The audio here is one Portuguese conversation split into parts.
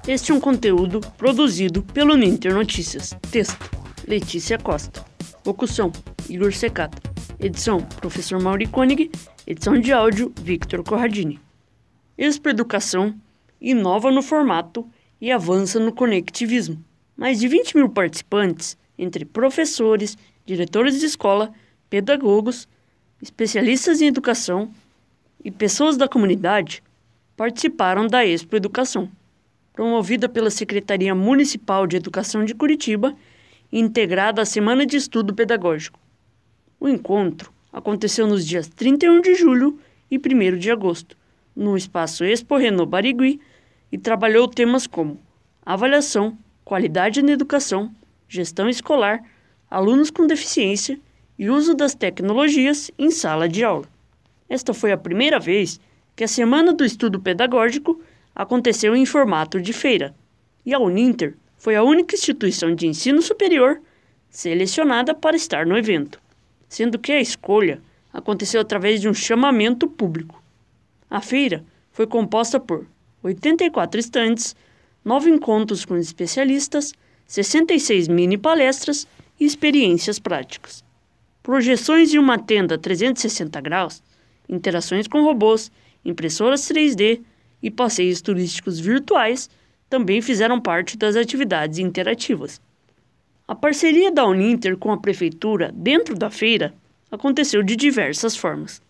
Este é um conteúdo produzido pelo Ninter Notícias. Texto: Letícia Costa. Locução: Igor Secata. Edição: Professor Mauri Koenig. Edição de áudio: Victor Corradini. Expoeducação inova no formato e avança no conectivismo. Mais de 20 mil participantes, entre professores, diretores de escola, pedagogos, especialistas em educação e pessoas da comunidade, participaram da Expoeducação, promovida pela Secretaria Municipal de Educação de Curitiba e integrada à Semana de Estudo Pedagógico. O encontro aconteceu nos dias 31 de julho e 1º de agosto, no espaço Expo Renault Barigui, e trabalhou temas como avaliação, qualidade na educação, gestão escolar, alunos com deficiência e uso das tecnologias em sala de aula. Esta foi a primeira vez que a Semana do Estudo Pedagógico aconteceu em formato de feira, e a Uninter foi a única instituição de ensino superior selecionada para estar no evento, sendo que a escolha aconteceu através de um chamamento público. A feira foi composta por 84 estandes, 9 encontros com especialistas, 66 mini-palestras e experiências práticas. Projeções em uma tenda 360 graus, interações com robôs, impressoras 3D e passeios turísticos virtuais também fizeram parte das atividades interativas. A parceria da Uninter com a Prefeitura dentro da feira aconteceu de diversas formas,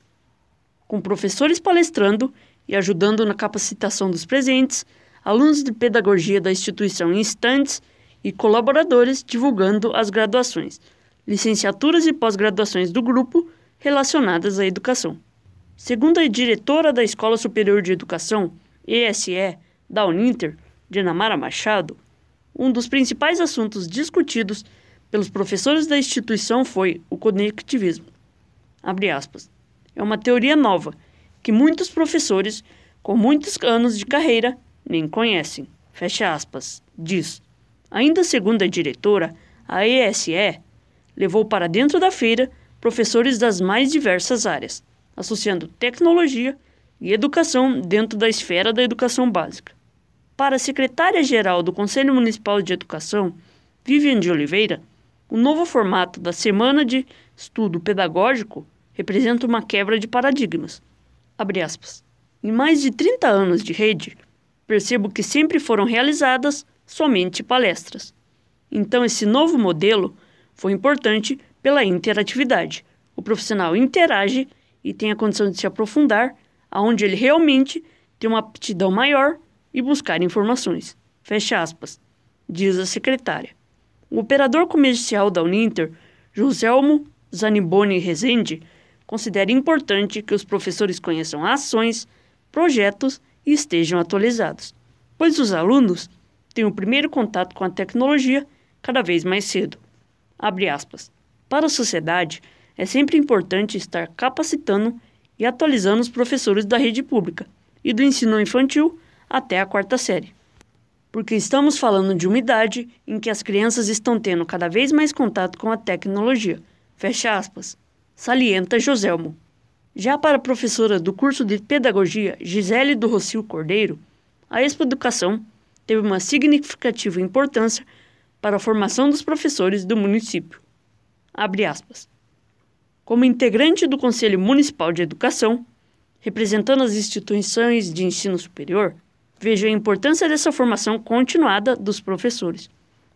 com professores palestrando e ajudando na capacitação dos presentes, alunos de pedagogia da instituição em estandes e colaboradores divulgando as graduações, licenciaturas e pós-graduações do grupo relacionadas à educação. Segundo a diretora da Escola Superior de Educação, ESE, da Uninter, Dinamara Machado, um dos principais assuntos discutidos pelos professores da instituição foi o conectivismo. Abre aspas. É uma teoria nova que muitos professores com muitos anos de carreira nem conhecem. Fecha aspas, diz. Ainda segundo a diretora, a ESE levou para dentro da feira professores das mais diversas áreas, associando tecnologia e educação dentro da esfera da educação básica. Para a secretária-geral do Conselho Municipal de Educação, Viviane de Oliveira, o novo formato da Semana de Estudo Pedagógico representa uma quebra de paradigmas. Abre aspas. Em mais de 30 anos de rede, percebo que sempre foram realizadas somente palestras. Então, esse novo modelo foi importante pela interatividade. O profissional interage e tem a condição de se aprofundar aonde ele realmente tem uma aptidão maior e buscar informações. Fecha aspas, diz a secretária. O operador comercial da Uninter, Joselmo Zaniboni Rezende, considera importante que os professores conheçam ações, projetos e estejam atualizados, pois os alunos têm o primeiro contato com a tecnologia cada vez mais cedo. Abre aspas. Para a sociedade, é sempre importante estar capacitando e atualizando os professores da rede pública e do ensino infantil até a 4ª série. Porque estamos falando de uma idade em que as crianças estão tendo cada vez mais contato com a tecnologia. Fecha aspas. Salienta Joselmo. Já para a professora do curso de Pedagogia, Gisele do Rocio Cordeiro, a Expoeducação teve uma significativa importância para a formação dos professores do município. Abre aspas. Como integrante do Conselho Municipal de Educação, representando as instituições de ensino superior, vejo a importância dessa formação continuada dos professores.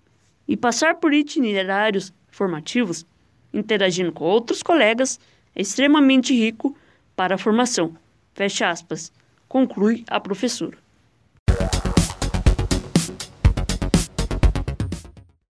E passar por itinerários formativos, interagindo com outros colegas, é extremamente rico para a formação. Fecha aspas, conclui a professora.